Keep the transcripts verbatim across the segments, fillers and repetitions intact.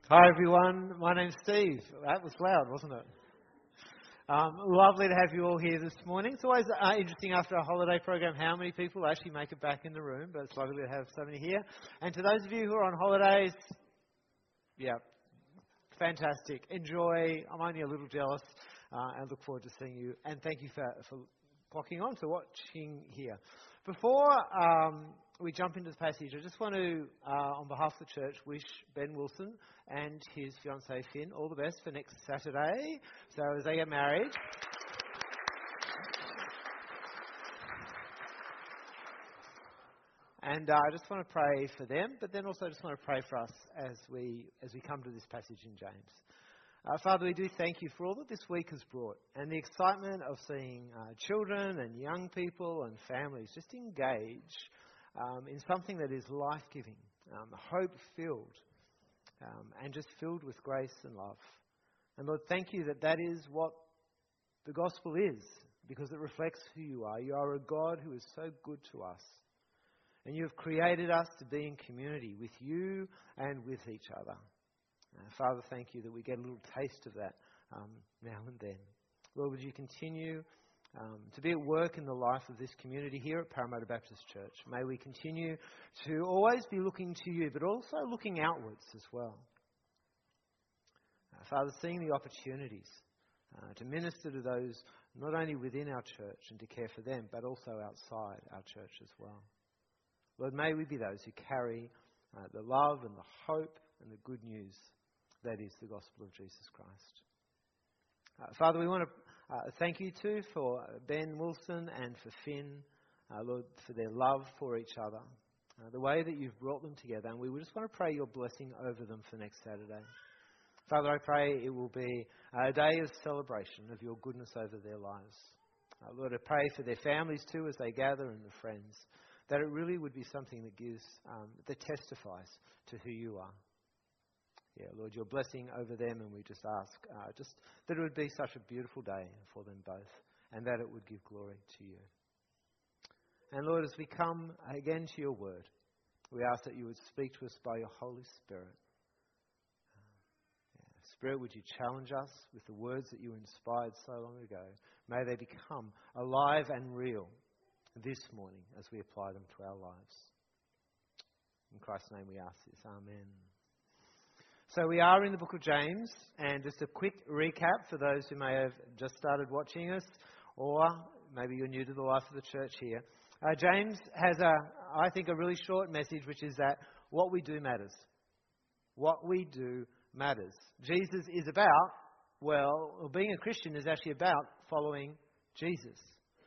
Hi everyone, my name's Steve. That was loud, wasn't it? Um, lovely to have you all here this morning. It's always uh, interesting after a holiday program how many people actually make it back in the room, but it's lovely to have so many here. And to those of you who are on holidays, yeah, fantastic. Enjoy. I'm only a little jealous uh, and look forward to seeing you. And thank you for, for clocking on, for watching here. Before um, we jump into the passage, I just want to, uh, on behalf of the church, wish Ben Wilson and his fiancée Finn all the best for next Saturday. So as they get married. And uh, I just want to pray for them, but then also I just want to pray for us as we as we come to this passage in James. Uh, Father, we do thank you for all that this week has brought and the excitement of seeing uh, children and young people and families just engage um, in something that is life-giving, um, hope-filled, um, and just filled with grace and love. And Lord, thank you that that is what the gospel is, because it reflects who you are. You are a God who is so good to us. And you have created us to be in community with you and with each other. Uh, Father, thank you that we get a little taste of that um, now and then. Lord, would you continue um, to be at work in the life of this community here at Parramatta Baptist Church. May we continue to always be looking to you, but also looking outwards as well. Uh, Father, seeing the opportunities uh, to minister to those not only within our church and to care for them, but also outside our church as well. Lord, may we be those who carry uh, the love and the hope and the good news that is the gospel of Jesus Christ. Uh, Father, we want to uh, thank you too for Ben Wilson and for Finn, uh, Lord, for their love for each other, uh, the way that you've brought them together. And we just want to pray your blessing over them for next Saturday. Father, I pray it will be a day of celebration of your goodness over their lives. Uh, Lord, I pray for their families too as they gather and their friends, that it really would be something that gives, um, that testifies to who you are. Yeah, Lord, your blessing over them, and we just ask uh, just that it would be such a beautiful day for them both, and that it would give glory to you. And Lord, as we come again to your word, we ask that you would speak to us by your Holy Spirit. Uh, yeah. Spirit, would you challenge us with the words that you inspired so long ago? May they become alive and real this morning as we apply them to our lives. In Christ's name we ask this. Amen. So we are in the book of James, and just a quick recap for those who may have just started watching us, or maybe you're new to the life of the church here. Uh, James has, a, I think, a really short message, which is that what we do matters. What we do matters. Jesus is about, well, being a Christian is actually about following Jesus.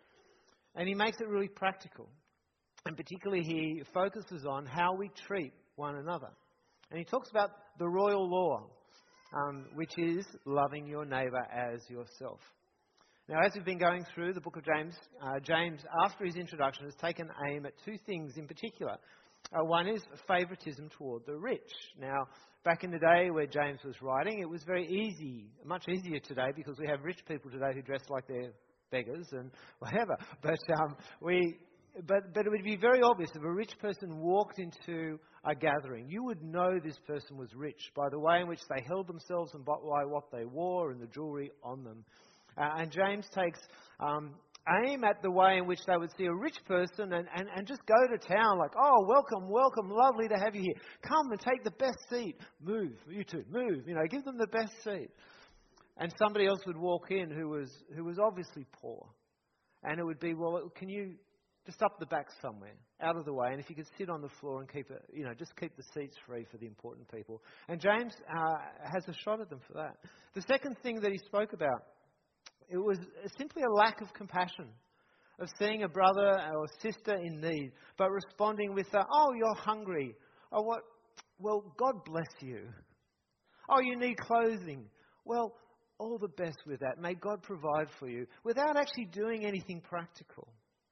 And he makes it really practical. And particularly he focuses on how we treat one another. And he talks about the royal law, um, which is loving your neighbour as yourself. Now, as we've been going through the book of James, uh, James, after his introduction, has taken aim at two things in particular. Uh, one is favouritism toward the rich. Now, back in the day where James was writing, it was very easy, much easier today, because we have rich people today who dress like they're beggars and whatever. But um, we... But but it would be very obvious if a rich person walked into a gathering. You would know this person was rich by the way in which they held themselves and by what they wore and the jewellery on them. Uh, and James takes um, aim at the way in which they would see a rich person and, and, and just go to town like, oh, welcome, welcome, lovely to have you here. Come and take the best seat. Move, you two, move. You know, give them the best seat. And somebody else would walk in who was who was obviously poor. And it would be, well, can you... just up the back somewhere, out of the way, and if you could sit on the floor and keep it, you know, just keep the seats free for the important people. And James uh, has a shot at them for that. The second thing that he spoke about, it was simply a lack of compassion, of seeing a brother or sister in need, but responding with, a, oh, you're hungry. Oh, what? Well, God bless you. Oh, you need clothing. Well, all the best with that. May God provide for you, without actually doing anything practical.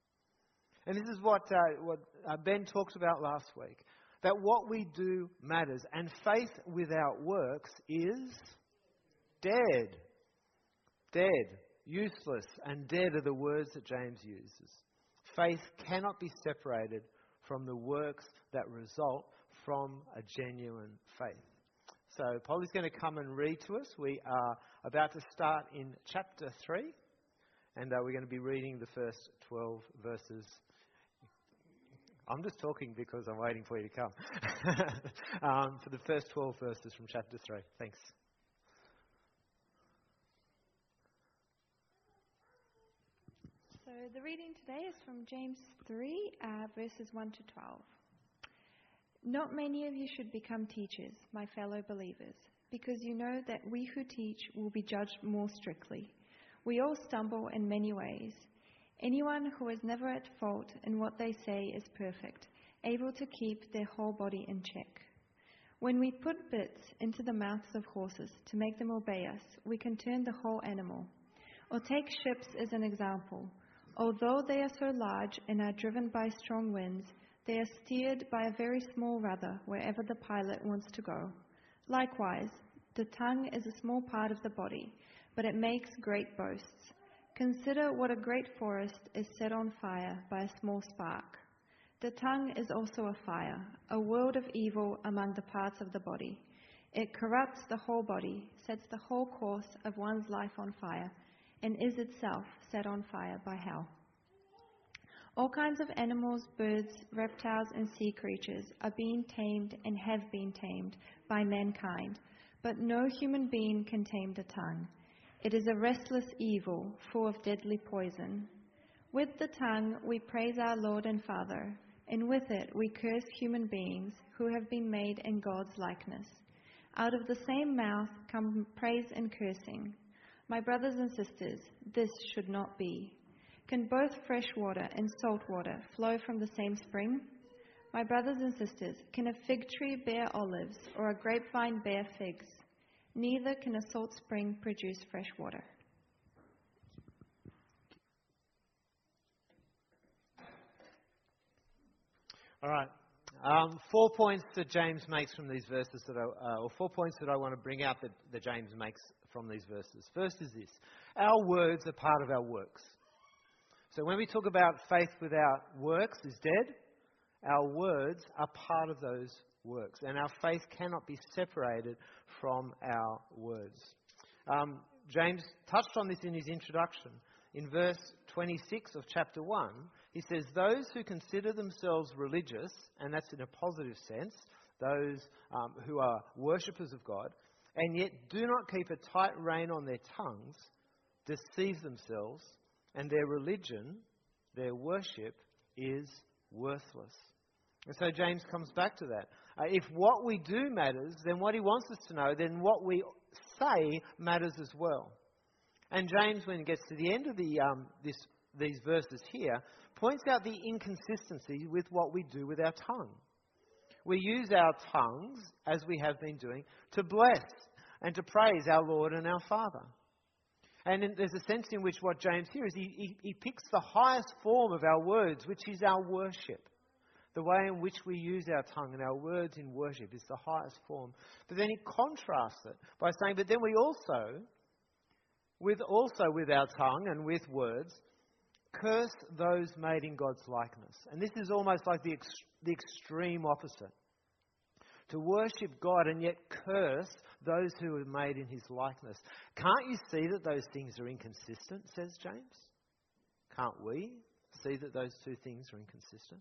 And this is what uh, what uh, Ben talked about last week, that what we do matters. And faith without works is dead. Dead. Useless and dead are the words that James uses. Faith cannot be separated from the works that result from a genuine faith. So Polly's going to come and read to us. We are about to start in chapter three, and uh, we're going to be reading the first twelve verses. I'm just talking because I'm waiting for you to come. um, for the first twelve verses from chapter three. Thanks. So the reading today is from James three, uh, verses one to twelve. Not many of you should become teachers, my fellow believers, because you know that we who teach will be judged more strictly. We all stumble in many ways. Anyone who is never at fault in what they say is perfect, able to keep their whole body in check. When we put bits into the mouths of horses to make them obey us, we can turn the whole animal. Or take ships as an example. Although they are so large and are driven by strong winds, they are steered by a very small rudder wherever the pilot wants to go. Likewise, the tongue is a small part of the body, but it makes great boasts. Consider what a great forest is set on fire by a small spark. The tongue is also a fire, a world of evil among the parts of the body. It corrupts the whole body, sets the whole course of one's life on fire, and is itself set on fire by hell. All kinds of animals, birds, reptiles, and sea creatures are being tamed and have been tamed by mankind, but no human being can tame the tongue. It is a restless evil, full of deadly poison. With the tongue we praise our Lord and Father, and with it we curse human beings who have been made in God's likeness. Out of the same mouth come praise and cursing. My brothers and sisters, this should not be. Can both fresh water and salt water flow from the same spring? My brothers and sisters, can a fig tree bear olives or a grapevine bear figs? Neither can a salt spring produce fresh water. All right. Um, four points that James makes from these verses, that I, uh, or four points that I want to bring out that, that James makes from these verses. First is this: our words are part of our works. So when we talk about faith without works is dead, our words are part of those works. And our faith cannot be separated from our words. Um, James touched on this in his introduction. In verse twenty-six of chapter one, he says, those who consider themselves religious, and that's in a positive sense, those um, who are worshippers of God, and yet do not keep a tight rein on their tongues, deceive themselves, and their religion, their worship, is worthless. And so James comes back to that. Uh, if what we do matters, then what he wants us to know, then what we say matters as well. And James, when he gets to the end of the um, this, these verses here, points out the inconsistency with what we do with our tongue. We use our tongues, as we have been doing, to bless and to praise our Lord and our Father. And in, there's a sense in which what James here is, he, he, he picks the highest form of our words, which is our worship. The way in which we use our tongue and our words in worship is the highest form. But then he contrasts it by saying, but then we also, with also with our tongue and with words, curse those made in God's likeness. And this is almost like the, ex- the extreme opposite. To worship God and yet curse those who are made in his likeness. Can't you see that those things are inconsistent, says James? Can't we see that those two things are inconsistent?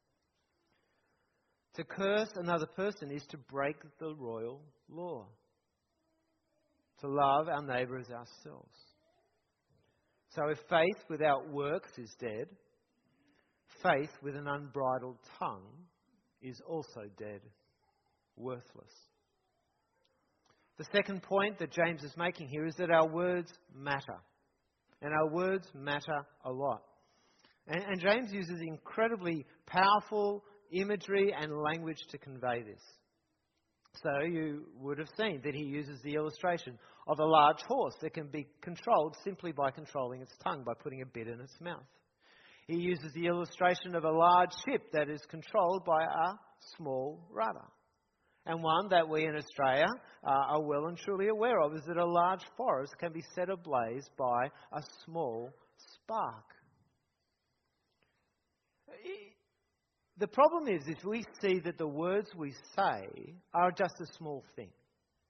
To curse another person is to break the royal law. To love our neighbour as ourselves. So if faith without works is dead, faith with an unbridled tongue is also dead, worthless. The second point that James is making here is that our words matter. And our words matter a lot. And, and James uses incredibly powerful imagery and language to convey this. So you would have seen that he uses the illustration of a large horse that can be controlled simply by controlling its tongue, by putting a bit in its mouth. He uses the illustration of a large ship that is controlled by a small rudder. And one that we in Australia uh, are well and truly aware of is that a large forest can be set ablaze by a small spark. The problem is if we see that the words we say are just a small thing.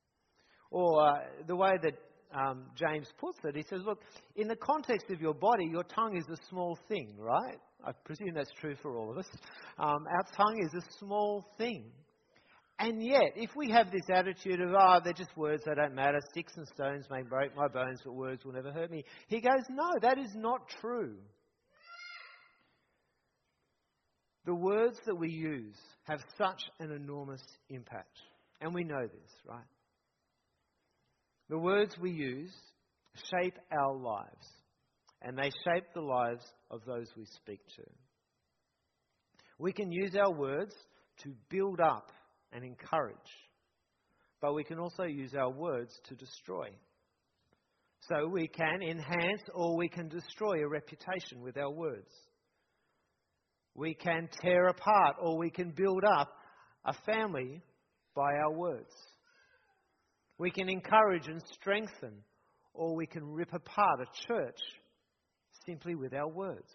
Or uh, the way that um, James puts it, he says, look, in the context of your body, your tongue is a small thing, right? I presume that's true for all of us. Um, our tongue is a small thing. And yet, if we have this attitude of, oh, they're just words, they don't matter, sticks and stones may break my bones, but words will never hurt me. He goes, no, that is not true. The words that we use have such an enormous impact. And we know this, right? The words we use shape our lives, and they shape the lives of those we speak to. We can use our words to build up and encourage, but we can also use our words to destroy. So we can enhance or we can destroy a reputation with our words. We can tear apart or we can build up a family by our words. We can encourage and strengthen, or we can rip apart a church simply with our words.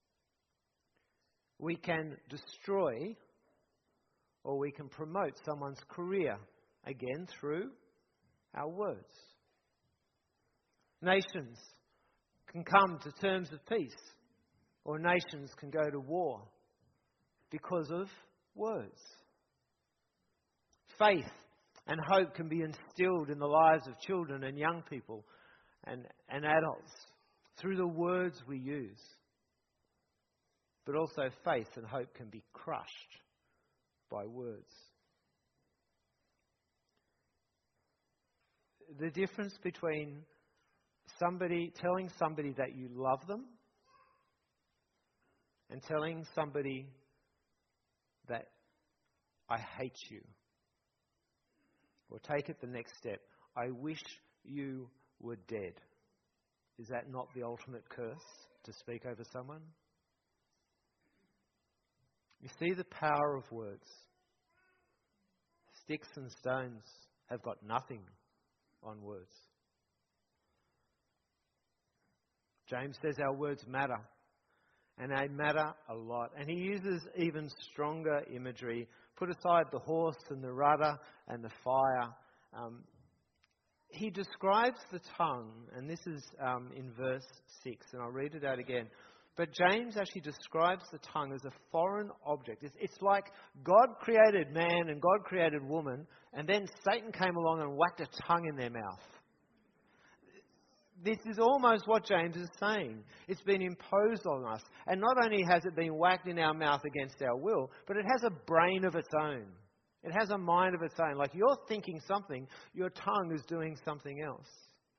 We can destroy, or we can promote someone's career, again through our words. Nations can come to terms of peace, or nations can go to war because of words. Faith and hope can be instilled in the lives of children and young people and, and adults through the words we use. But also faith and hope can be crushed by words. The difference between somebody telling somebody that you love them and telling somebody that I hate you. Or take it the next step. I wish you were dead. Is that not the ultimate curse to speak over someone? You see the power of words. Sticks and stones have got nothing on words. James says our words matter. And they matter a lot. And he uses even stronger imagery. Put aside the horse and the rudder and the fire. Um, he describes the tongue, and this is um, in verse six, and I'll read it out again. But James actually describes the tongue as a foreign object. It's, it's like God created man and God created woman, and then Satan came along and whacked a tongue in their mouth. This is almost what James is saying. It's been imposed on us. And not only has it been whacked in our mouth against our will, but it has a brain of its own. It has a mind of its own. Like you're thinking something, your tongue is doing something else.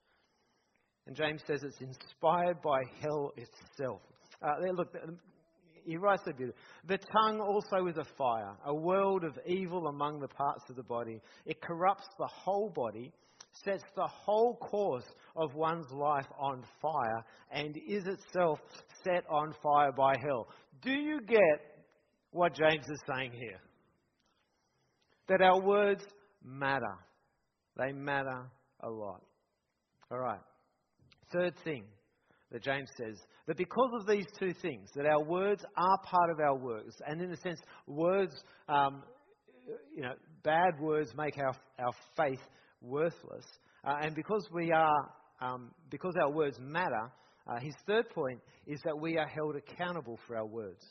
And James says it's inspired by hell itself. Uh, there, look, he writes so beautifully. The tongue also is a fire, a world of evil among the parts of the body. It corrupts the whole body, sets the whole course of one's life on fire, and is itself set on fire by hell. Do you get what James is saying here? That our words matter. They matter a lot. All right. Third thing that James says, that because of these two things, that our words are part of our works, and in a sense, words, um, you know, bad words make our our faith worthless, uh, and because we are, um, because our words matter, uh, his third point is that we are held accountable for our words.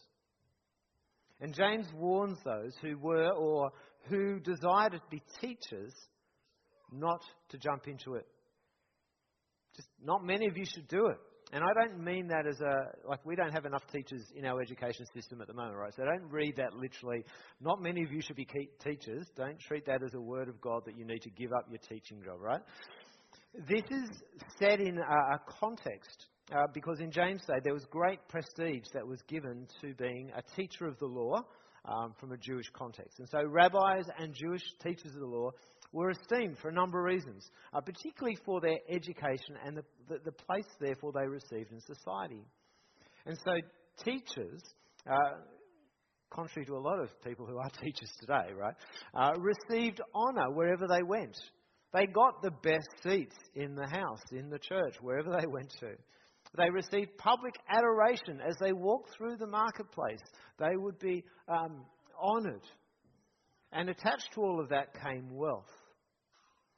And James warns those who were or who desire to be teachers not to jump into it. Just not many of you should do it. And I don't mean that as a, like we don't have enough teachers in our education system at the moment, right? So don't read that literally. Not many of you should be teachers. Don't treat that as a word of God that you need to give up your teaching job, right? This is set in a, a context uh, because in James' day there was great prestige that was given to being a teacher of the law um, from a Jewish context. And so rabbis and Jewish teachers of the law were esteemed for a number of reasons, uh, particularly for their education and the, the, the place, therefore, they received in society. And so teachers, uh, contrary to a lot of people who are teachers today, right, uh, received honour wherever they went. They got the best seats in the house, in the church, wherever they went to. They received public adoration as they walked through the marketplace. They would be um, honoured. And attached to all of that came wealth.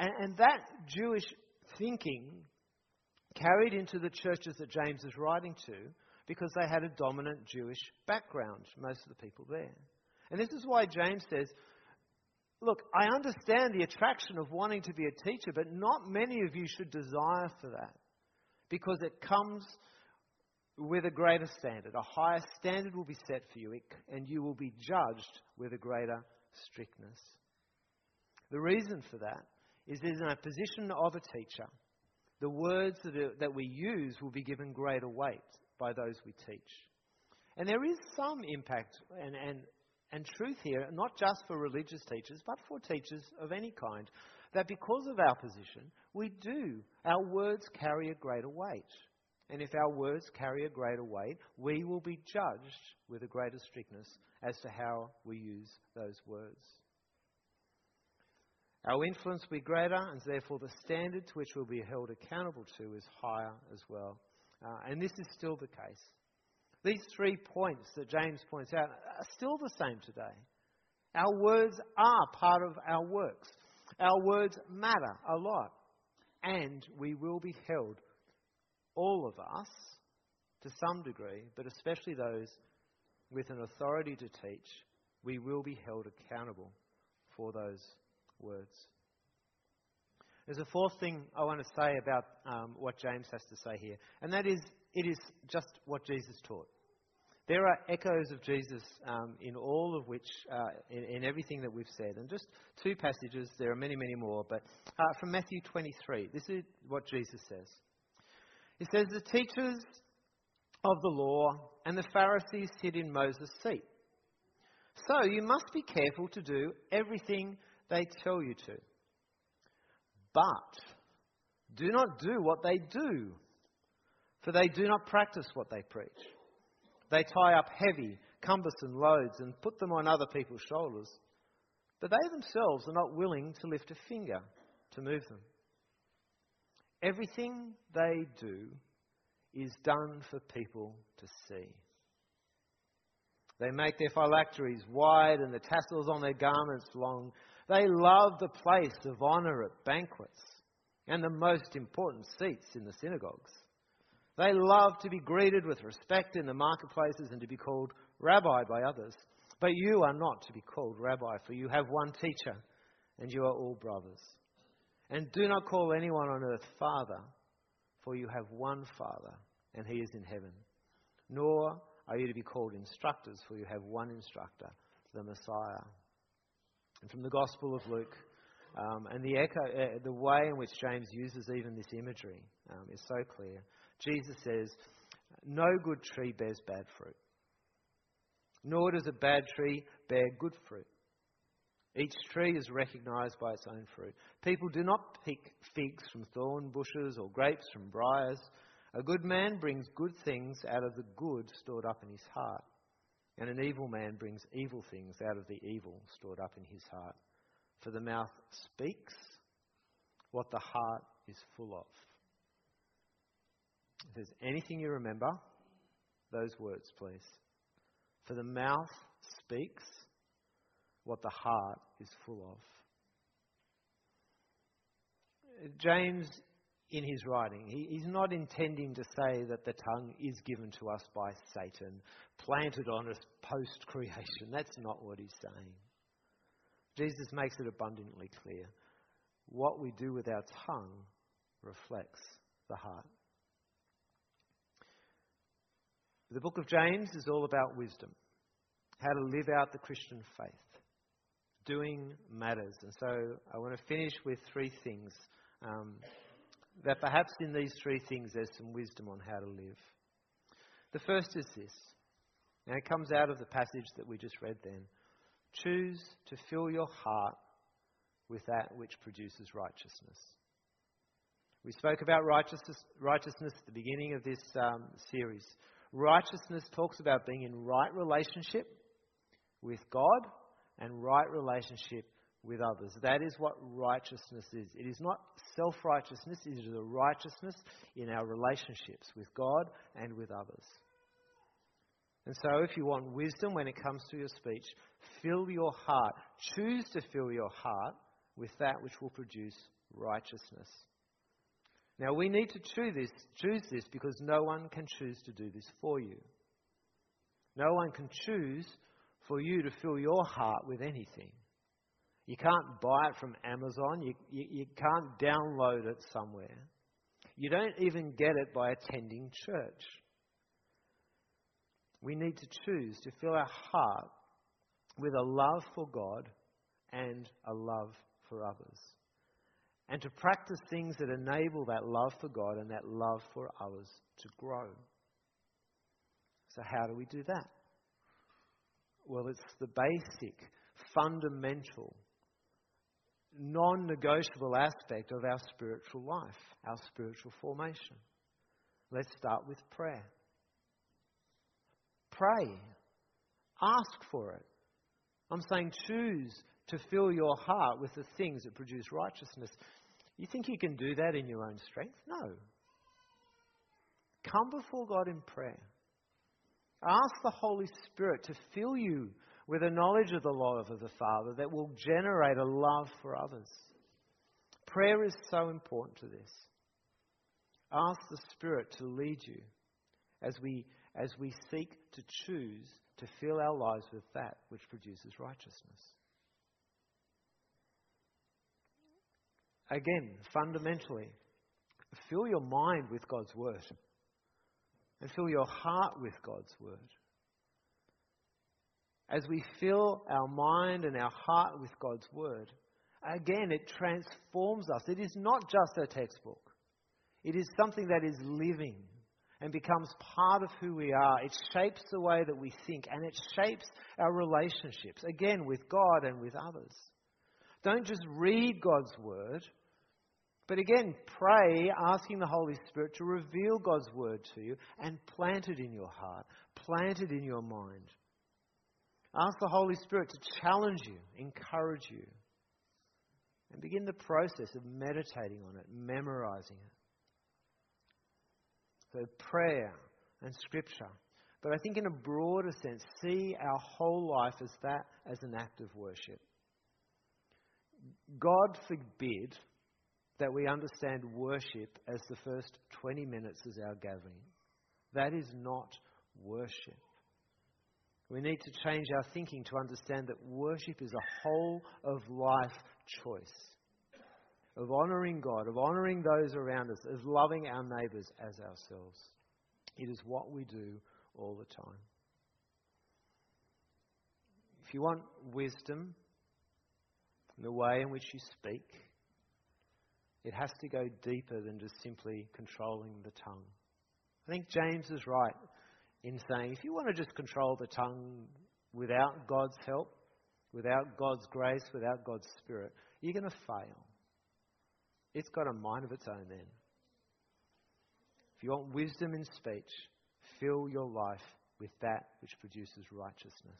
And, and that Jewish thinking carried into the churches that James is writing to because they had a dominant Jewish background, most of the people there. And this is why James says, look, I understand the attraction of wanting to be a teacher, but not many of you should desire for that because it comes with a greater standard. A higher standard will be set for you, and you will be judged with a greater strictness. The reason for that is that in a position of a teacher, the words that, are, that we use will be given greater weight by those we teach. And there is some impact and, and, and truth here, not just for religious teachers, but for teachers of any kind, that because of our position, we do, our words carry a greater weight. And if our words carry a greater weight, we will be judged with a greater strictness as to how we use those words. Our influence will be greater, and therefore the standard to which we'll be held accountable to is higher as well. Uh, and this is still the case. These three points that James points out are still the same today. Our words are part of our works. Our words matter a lot. And we will be held, all of us, to some degree, but especially those with an authority to teach, we will be held accountable for those words. There's a fourth thing I want to say about um, what James has to say here, and that is, it is just what Jesus taught. There are echoes of Jesus um, in all of which, uh, in, in everything that we've said. And just two passages, there are many, many more, but uh, from Matthew twenty-three, this is what Jesus says. He says, the teachers of the law and the Pharisees sit in Moses' seat. So you must be careful to do everything they tell you to. But do not do what they do, for they do not practice what they preach. They tie up heavy, cumbersome loads and put them on other people's shoulders, but they themselves are not willing to lift a finger to move them. Everything they do is done for people to see. They make their phylacteries wide and the tassels on their garments long. They love the place of honour at banquets and the most important seats in the synagogues. They love to be greeted with respect in the marketplaces and to be called rabbi by others. But you are not to be called rabbi, for you have one teacher, and you are all brothers. And do not call anyone on earth Father, for you have one Father, and he is in heaven. Nor are you to be called instructors, for you have one instructor, the Messiah. And from the Gospel of Luke, um, and the echo, uh, the way in which James uses even this imagery um, is so clear. Jesus says, no good tree bears bad fruit, nor does a bad tree bear good fruit. Each tree is recognised by its own fruit. People do not pick figs from thorn bushes or grapes from briars. A good man brings good things out of the good stored up in his heart, and an evil man brings evil things out of the evil stored up in his heart. For the mouth speaks what the heart is full of. If there's anything you remember, those words, please. For the mouth speaks what the heart is full of. James, in his writing, he, he's not intending to say that the tongue is given to us by Satan, planted on us post-creation. That's not what he's saying. Jesus makes it abundantly clear. What we do with our tongue reflects the heart. The book of James is all about wisdom, how to live out the Christian faith. Doing matters. And so I want to finish with three things, um, that perhaps in these three things there's some wisdom on how to live. The first is this, and it comes out of the passage that we just read then. Choose to fill your heart with that which produces righteousness. We spoke about righteousness, righteousness at the beginning of this um, series. Righteousness talks about being in right relationship with God and right relationship with others. That is what righteousness is. It is not self-righteousness, it is a righteousness in our relationships with God and with others. And so if you want wisdom when it comes to your speech, fill your heart. Choose to fill your heart with that which will produce righteousness. Now we need to choose this, choose this because no one can choose to do this for you. No one can choose for you to fill your heart with anything. You can't buy it from Amazon. You, you, you can't download it somewhere. You don't even get it by attending church. We need to choose to fill our heart with a love for God and a love for others. And to practice things that enable that love for God and that love for others to grow. So how do we do that? Well, it's the basic, fundamental, non-negotiable aspect of our spiritual life, our spiritual formation. Let's start with prayer. Pray. Ask for it. I'm saying choose to fill your heart with the things that produce righteousness. You think you can do that in your own strength? No. Come before God in prayer. Ask the Holy Spirit to fill you with a knowledge of the love of the Father that will generate a love for others. Prayer is so important to this. Ask the Spirit to lead you as we, as we seek to choose to fill our lives with that which produces righteousness. Again, fundamentally, fill your mind with God's Word. And fill your heart with God's Word. As we fill our mind and our heart with God's Word, again, it transforms us. It is not just a textbook. It is something that is living and becomes part of who we are. It shapes the way that we think, and it shapes our relationships, again, with God and with others. Don't just read God's Word, but again, pray, asking the Holy Spirit to reveal God's Word to you and plant it in your heart, plant it in your mind. Ask the Holy Spirit to challenge you, encourage you, and begin the process of meditating on it, memorizing it. So prayer and Scripture. But I think in a broader sense, see our whole life as that, as an act of worship. God forbid that we understand worship as the first twenty minutes as our gathering. That is not worship. We need to change our thinking to understand that worship is a whole of life choice. Of honouring God, of honouring those around us, of loving our neighbours as ourselves. It is what we do all the time. If you want wisdom in the way in which you speak, it has to go deeper than just simply controlling the tongue. I think James is right in saying if you want to just control the tongue without God's help, without God's grace, without God's Spirit, you're going to fail. It's got a mind of its own then. If you want wisdom in speech, fill your life with that which produces righteousness.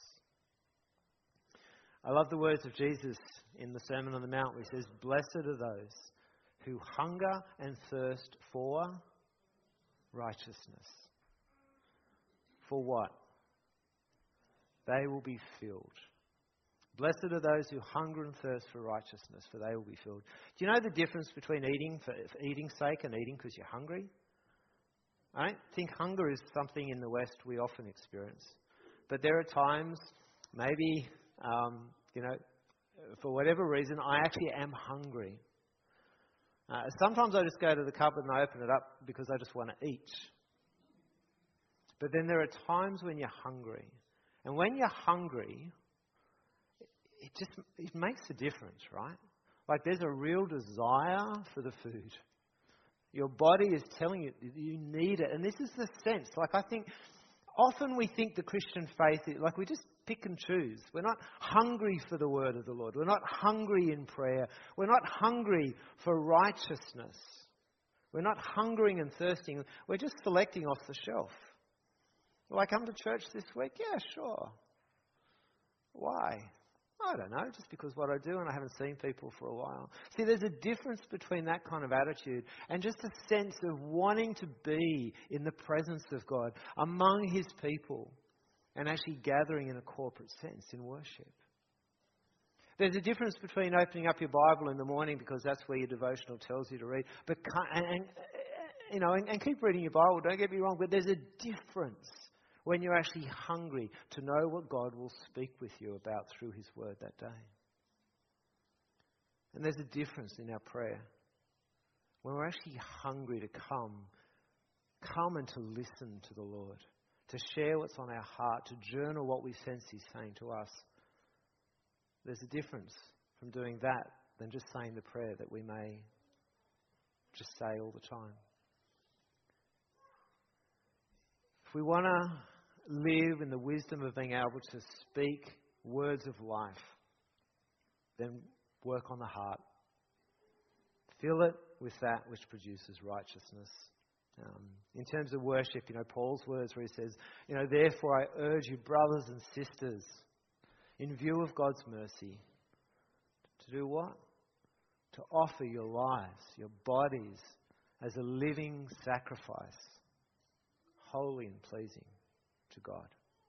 I love the words of Jesus in the Sermon on the Mount where he says, "Blessed are those who hunger and thirst for righteousness." For what? They will be filled. Blessed are those who hunger and thirst for righteousness, for they will be filled. Do you know the difference between eating for, for eating's sake and eating because you're hungry? I don't think hunger is something in the West we often experience. But there are times, maybe, um, you know, for whatever reason, I actually am hungry. Uh, sometimes I just go to the cupboard and I open it up because I just want to eat. But then there are times when you're hungry. And when you're hungry, it just it makes a difference, right? Like there's a real desire for the food. Your body is telling you you need it. And this is the sense. Like I think often we think the Christian faith is like we just pick and choose. We're not hungry for the word of the Lord. We're not hungry in prayer. We're not hungry for righteousness. We're not hungering and thirsting. We're just selecting off the shelf. Will I come to church this week? Yeah, sure. Why? I don't know, just because what I do and I haven't seen people for a while. See, there's a difference between that kind of attitude and just a sense of wanting to be in the presence of God among His people and actually gathering in a corporate sense in worship. There's a difference between opening up your Bible in the morning because that's where your devotional tells you to read, but and, and you know, and, and keep reading your Bible. Don't get me wrong, but there's a difference when you're actually hungry to know what God will speak with you about through His Word that day. And there's a difference in our prayer when we're actually hungry to come, come and to listen to the Lord, to share what's on our heart, to journal what we sense He's saying to us. There's a difference from doing that than just saying the prayer that we may just say all the time. If we want to live in the wisdom of being able to speak words of life, then work on the heart. Fill it with that which produces righteousness. Um, in terms of worship, you know, Paul's words where he says, you know, therefore I urge you, brothers and sisters, in view of God's mercy, to do what? To offer your lives, your bodies, as a living sacrifice, holy and pleasing to God.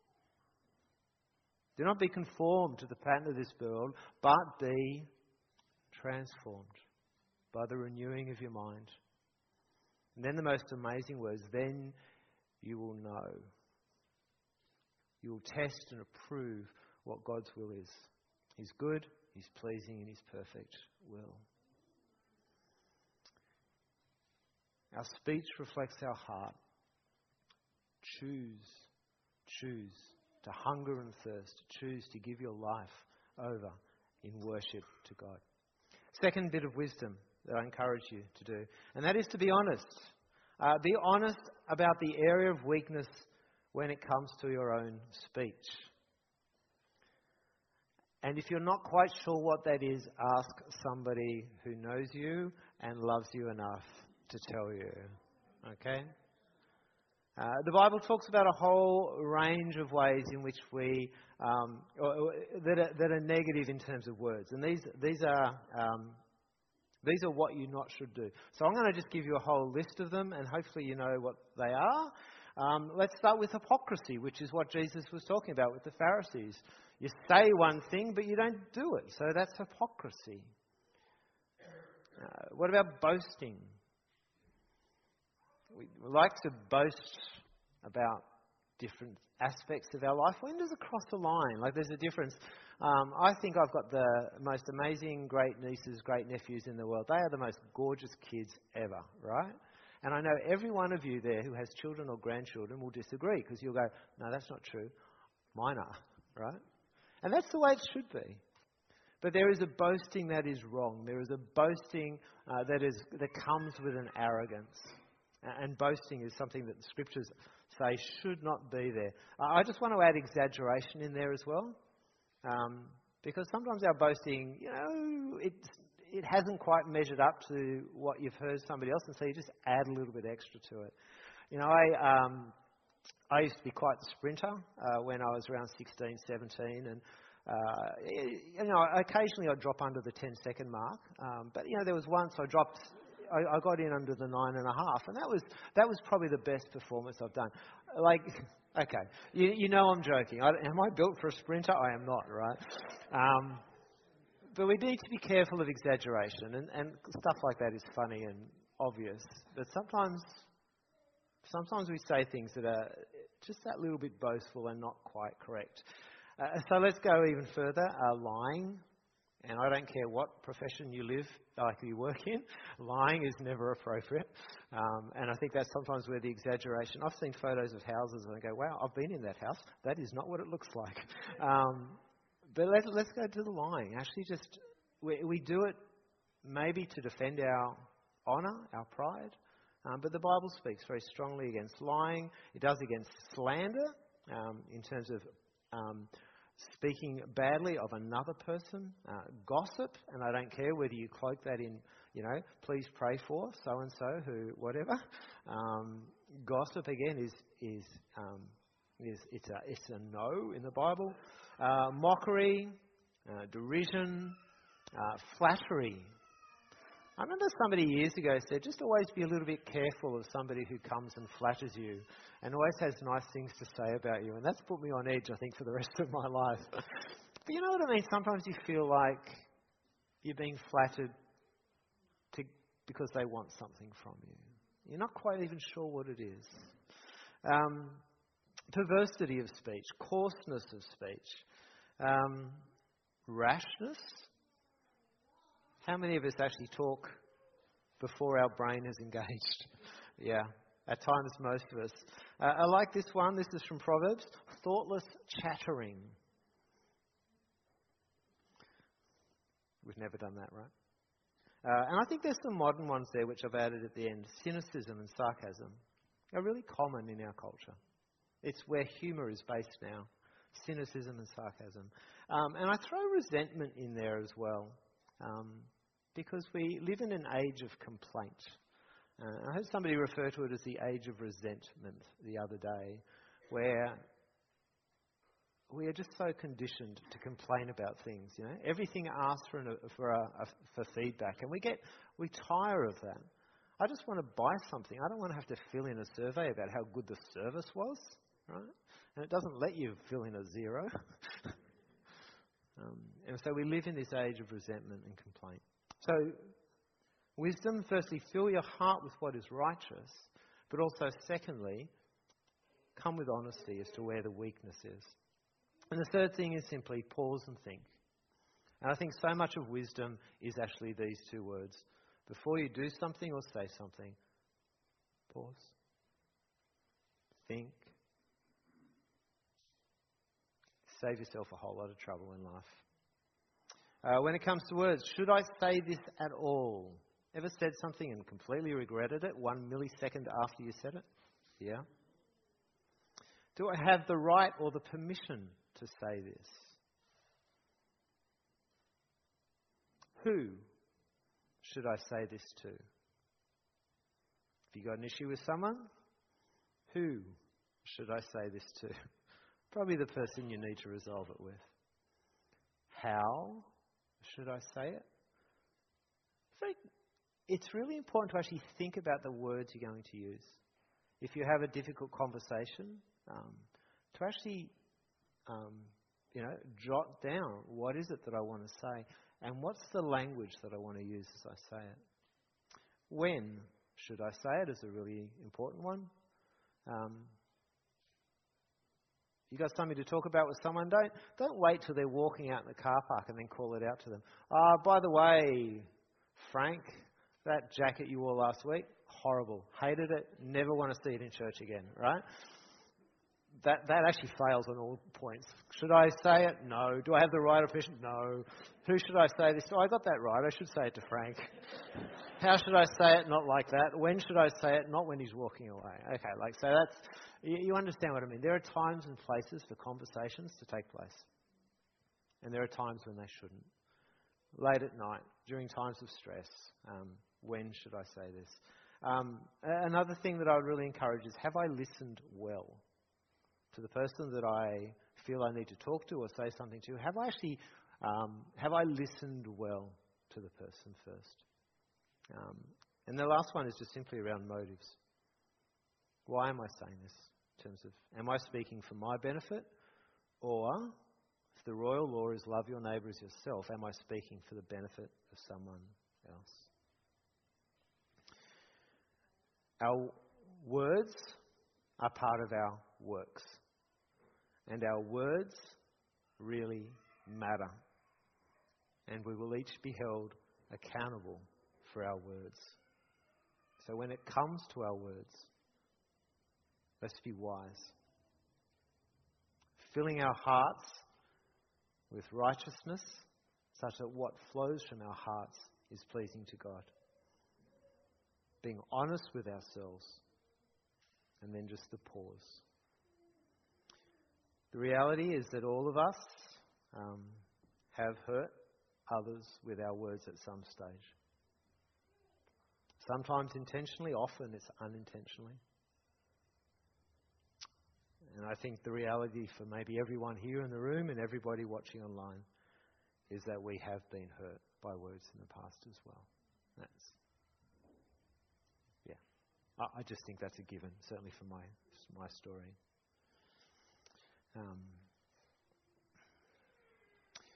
Do not be conformed to the pattern of this world, but be transformed by the renewing of your mind. And then the most amazing words, then you will know. You will test and approve what God's will is. His good, His pleasing, and His perfect will. Our speech reflects our heart. Choose, choose to hunger and thirst. Choose to give your life over in worship to God. Second bit of wisdom that I encourage you to do, and that is to be honest. Uh, be honest about the area of weakness when it comes to your own speech. And if you're not quite sure what that is, ask somebody who knows you and loves you enough to tell you. Okay? Uh, the Bible talks about a whole range of ways in which we um, or, or, that, are, that are negative in terms of words, and these these are um, these are what you not should do. So I'm going to just give you a whole list of them, and hopefully you know what they are. Um, let's start with hypocrisy, which is what Jesus was talking about with the Pharisees. You say one thing, but you don't do it, so that's hypocrisy. Uh, what about boasting? We like to boast about different aspects of our life. When does it cross the line? Like there's a difference. Um, I think I've got the most amazing great nieces, great nephews in the world. They are the most gorgeous kids ever, right? And I know every one of you there who has children or grandchildren will disagree because you'll go, no, that's not true. Mine are, right? And that's the way it should be. But there is a boasting that is wrong. There is a boasting uh, that is that comes with an arrogance. And boasting is something that the scriptures say should not be there. I just want to add exaggeration in there as well. Um, because sometimes our boasting, you know, it, it hasn't quite measured up to what you've heard somebody else, and so you just add a little bit extra to it. You know, I um, I used to be quite the sprinter uh, when I was around sixteen, seventeen, and uh, you know, occasionally I'd drop under the ten second mark. Um, but, you know, there was once I dropped... I got in under the nine and a half, and that was that was probably the best performance I've done. Like, okay, you, you know I'm joking. I, am I built for a sprinter? I am not, right? Um, but we need to be careful of exaggeration, and, and stuff like that is funny and obvious. But sometimes, sometimes we say things that are just that little bit boastful and not quite correct. Uh, so let's go even further. Uh, lying. And I don't care what profession you live, like you work in, lying is never appropriate. Um, and I think that's sometimes where the exaggeration... I've seen photos of houses and I go, wow, I've been in that house. That is not what it looks like. Um, but let's, let's go to the lying. Actually, just we, we do it maybe to defend our honour, our pride. Um, but the Bible speaks very strongly against lying. It does against slander um, in terms of... Um, speaking badly of another person, uh, gossip, and I don't care whether you cloak that in, you know, please pray for so-and-so, who, whatever. Um, gossip, again, is, is, um, is it's, a, it's a no in the Bible. Uh, mockery, uh, derision, uh, flattery. I remember somebody years ago said, just always be a little bit careful of somebody who comes and flatters you and always has nice things to say about you. And that's put me on edge, I think, for the rest of my life. But you know what I mean? Sometimes you feel like you're being flattered to, because they want something from you. You're not quite even sure what it is. Um, perversity of speech, coarseness of speech, um, rashness. How many of us actually talk before our brain is engaged? Yeah, at times most of us. Uh, I like this one. This is from Proverbs. Thoughtless chattering. We've never done that, right? Uh, and I think there's some modern ones there which I've added at the end. Cynicism and sarcasm are really common in our culture. It's where humour is based now. Cynicism and sarcasm. Um, and I throw resentment in there as well. Um, because we live in an age of complaint. Uh, I heard somebody refer to it as the age of resentment the other day, where we are just so conditioned to complain about things. You know, everything asks for an, for a, a, for feedback, and we get we tire of that. I just want to buy something. I don't want to have to fill in a survey about how good the service was, right? And it doesn't let you fill in a zero. um, and so we live in this age of resentment and complaint. So, wisdom, firstly, fill your heart with what is righteous, but also, secondly, come with honesty as to where the weakness is. And the third thing is simply pause and think. And I think so much of wisdom is actually these two words. Before you do something or say something, pause, think, save yourself a whole lot of trouble in life. Uh, when it comes to words, should I say this at all? Ever said something and completely regretted it one millisecond after you said it? Yeah. Do I have the right or the permission to say this? Who should I say this to? Have you got an issue with someone? Who should I say this to? Probably the person you need to resolve it with. How should I say it? So it's really important to actually think about the words you're going to use. If you have a difficult conversation, um, to actually, um, you know, jot down what is it that I want to say and what's the language that I want to use as I say it. When should I say it is a really important one. Um, You got something to talk about with someone, don't don't wait till they're walking out in the car park and then call it out to them. Ah, oh, by the way, Frank, that jacket you wore last week, horrible. Hated it, never want to see it in church again, right? That that actually fails on all points. Should I say it? No. Do I have the right opinion? No. Who should I say this to? I got that right. I should say it to Frank. How should I say it? Not like that. When should I say it? Not when he's walking away. Okay, like so that's... You understand what I mean. There are times and places for conversations to take place. And there are times when they shouldn't. Late at night, during times of stress, um, when should I say this? Um, another thing that I would really encourage is, have I listened well to the person that I feel I need to talk to or say something to? Have I actually, um, have I listened well to the person first? Um, and the last one is just simply around motives. Why am I saying this? In terms of, am I speaking for my benefit? Or, if the royal law is love your neighbour as yourself, am I speaking for the benefit of someone else? Our words are part of our works. And our words really matter. And we will each be held accountable for our words. So when it comes to our words, let's be wise. Filling our hearts with righteousness such that what flows from our hearts is pleasing to God. Being honest with ourselves. And then just the pause. The reality is that all of us um, have hurt others with our words at some stage. Sometimes intentionally, often it's unintentionally. And I think the reality for maybe everyone here in the room and everybody watching online is that we have been hurt by words in the past as well. That's, yeah. I, I just think that's a given, certainly for my my story. Um,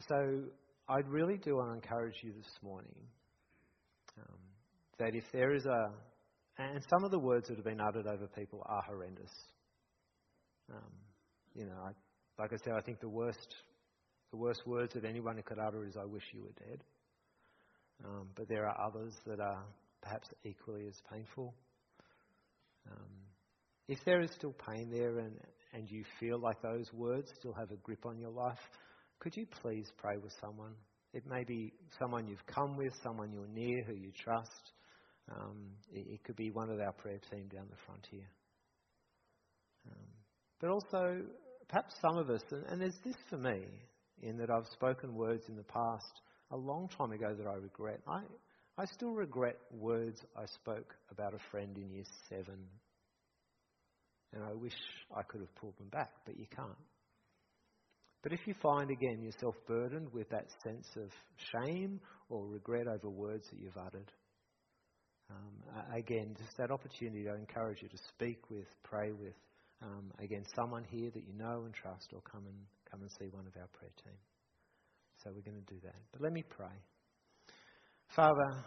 So I really do want to encourage you this morning um, that if there is a, and some of the words that have been uttered over people are horrendous. Um, you know, I, like I said, I think the worst, the worst words that anyone could utter is "I wish you were dead." Um, but there are others that are perhaps equally as painful. Um, if there is still pain there and, and you feel like those words still have a grip on your life, could you please pray with someone? It may be someone you've come with, someone you're near who you trust. Um, it, it could be one of our prayer team down the front here. Um, but also, perhaps some of us, and, and there's this for me, in that I've spoken words in the past a long time ago that I regret. I, I still regret words I spoke about a friend in year seven. And I wish I could have pulled them back, but you can't. But if you find, again, yourself burdened with that sense of shame or regret over words that you've uttered, um, again, just that opportunity, I encourage you to speak with, pray with, um, again, someone here that you know and trust, or come and come and see one of our prayer team. So we're going to do that. But let me pray. Father,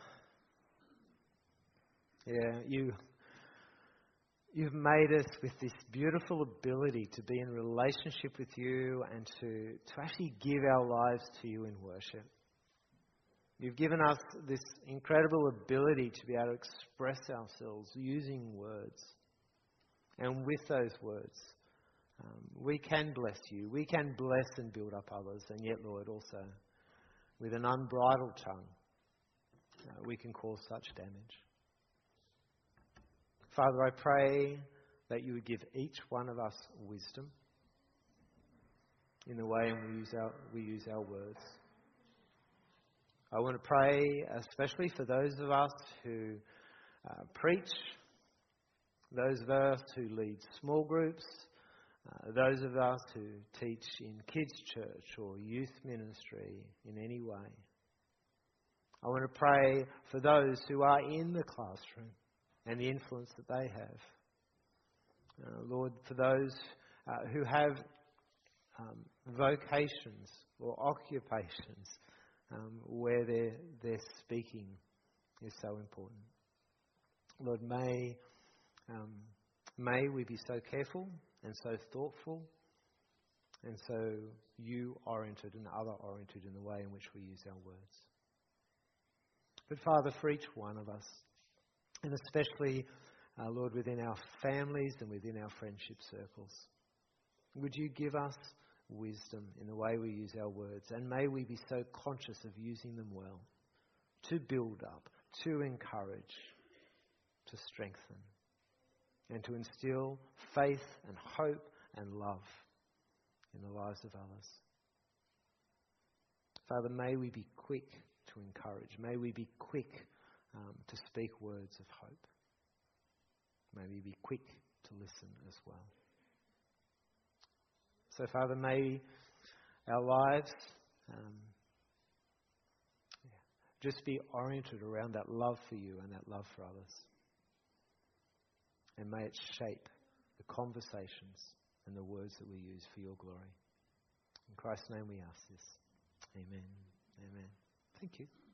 yeah, you... You've made us with this beautiful ability to be in relationship with you and to, to actually give our lives to you in worship. You've given us this incredible ability to be able to express ourselves using words. And with those words, um, we can bless you. We can bless and build up others. And yet, Lord, also, with an unbridled tongue, uh, we can cause such damage. Father, I pray that you would give each one of us wisdom in the way we use our, we use our words. I want to pray especially for those of us who uh, preach, those of us who lead small groups, uh, those of us who teach in kids' church or youth ministry in any way. I want to pray for those who are in the classroom and the influence that they have. Uh, Lord, for those uh, who have um, vocations or occupations um, where their, their speaking is so important. Lord, may, um, may we be so careful and so thoughtful and so you-oriented and other-oriented in the way in which we use our words. But Father, for each one of us, and especially, uh, Lord, within our families and within our friendship circles, would you give us wisdom in the way we use our words, and may we be so conscious of using them well, to build up, to encourage, to strengthen, and to instill faith and hope and love in the lives of others. Father, may we be quick to encourage. May we be quick um, to speak words of hope. May we be quick to listen as well. So, Father, may our lives um, yeah, just be oriented around that love for you and that love for others. And may it shape the conversations and the words that we use for your glory. In Christ's name we ask this. Amen. Amen. Thank you.